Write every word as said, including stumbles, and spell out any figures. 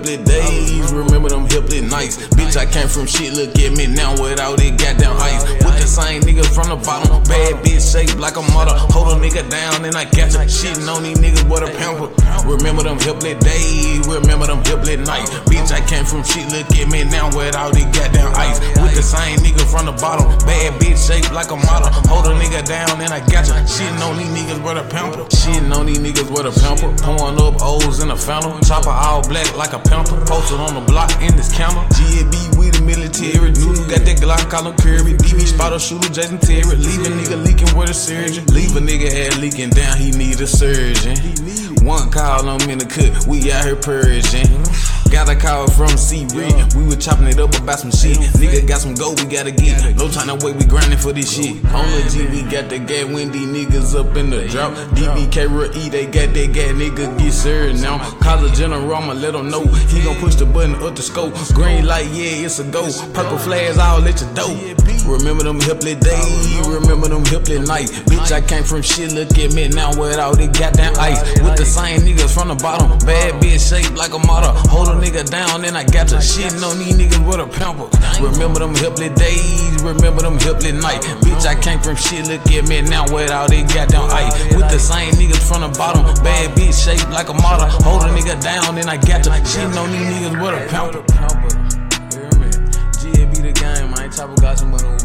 helpless days, remember them helpless nights. Bitch, I came from shit, look at me now without it goddamn ice. With the same niggas from the bottom, bad bitch shaped like a mother. Hold a nigga down and I catch her. Shitting on these niggas, what a pamper. Remember them helpless days, remember them helpless nights. Bitch, I came from shit, look at me now without it goddamn ice. With the same niggas from the bottom, bad bitch shaped like a model. Hold a nigga down and I got you. Shitting on these niggas, what a pamper. Shitting on these niggas, what a pamper. Pouring up O's in a fountain. Chopper all black like a panther. Posted on the block in this camera. G A B with the military. Nunu got that Glock, call him Curry. D B spotter, shooter, Jason Terry. Leave a nigga leaking with a surgeon. Leave a nigga head leaking down, he need a surgeon. One call, I'm in the cut, we out here purging. Got a call from C-Red, we was chopping it up about some shit. Nigga got some gold, we gotta get. No time to wait, we grinding for this shit. On the G, we got the gas when these niggas up in the drought. D B K R E, they got that gas, nigga get served now. Call the general, I'ma let him know. He gon' push the button up the scope. Green light, yeah, it's a go. Purple flags, I'll let you dope. Remember them helpless days, remember them helpless nights. Bitch, I came from shit, look at me now without it goddamn ice. With the same niggas from the bottom, bad bitch shaped like a model. Hold a nigga down and I got to shitting on these niggas with a pamper. Remember them helpless days, remember them helpless nights. Bitch, I came from shit, look at me now without it goddamn ice. With the same niggas from the bottom, bad bitch shaped like a model. Hold a nigga down and I got to shitting on these niggas with a pamper. G A B the game, man. Chopper got some money.